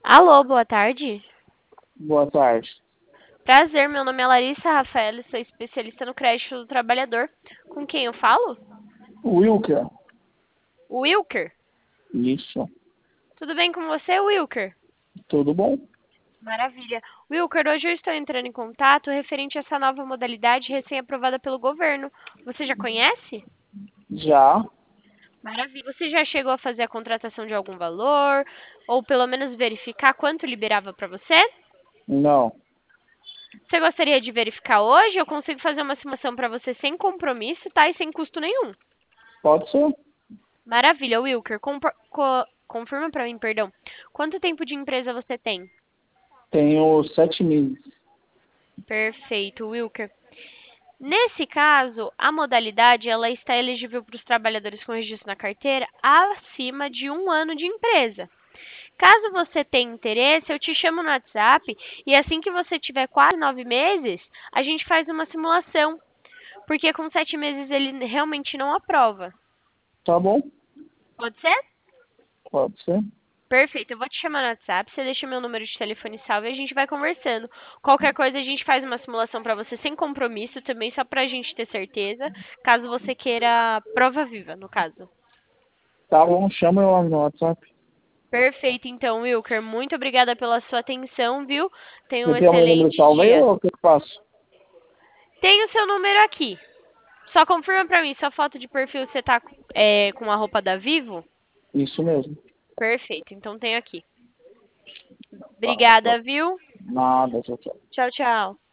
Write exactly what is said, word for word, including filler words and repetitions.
Alô, boa tarde. Boa tarde. Prazer, meu nome é Larissa Rafael, sou especialista no crédito do trabalhador. Com quem eu falo? Wilker. Wilker. Isso. Tudo bem com você, Wilker? Tudo bom? Maravilha. Wilker, hoje eu estou entrando em contato referente a essa nova modalidade recém-aprovada pelo governo. Você já conhece? Já. Maravilha. Você já chegou a fazer a contratação de algum valor? Ou pelo menos verificar quanto liberava para você? Não. Você gostaria de verificar hoje? Eu consigo fazer uma simulação para você sem compromisso, tá? E sem custo nenhum. Pode ser? Maravilha, Wilker. Compor- co- confirma para mim, perdão. Quanto tempo de empresa você tem? Tenho sete meses. Perfeito, Wilker. Nesse caso, a modalidade ela está elegível para os trabalhadores com registro na carteira acima de um ano de empresa. Caso você tenha interesse, eu te chamo no WhatsApp e assim que você tiver quase nove meses, a gente faz uma simulação. Porque com sete meses ele realmente não aprova. Tá bom? Pode ser? Pode ser. Perfeito, eu vou te chamar no WhatsApp, você deixa meu número de telefone salvo e a gente vai conversando. Qualquer coisa a gente faz uma simulação para você sem compromisso também, só pra gente ter certeza, caso você queira prova viva, no caso. Tá bom, chama eu lá no WhatsApp. Perfeito, então, Wilker, muito obrigada pela sua atenção, viu? Tenha Você um tem o meu número excelente salvo aí dia. ou o que eu faço? Tenho o seu número aqui. Só confirma pra mim, sua foto de perfil você tá é, com a roupa da Vivo? Isso mesmo. Perfeito, então tenho aqui. Tá. Obrigada, viu? Nada, tchau, tchau. Tchau, tchau.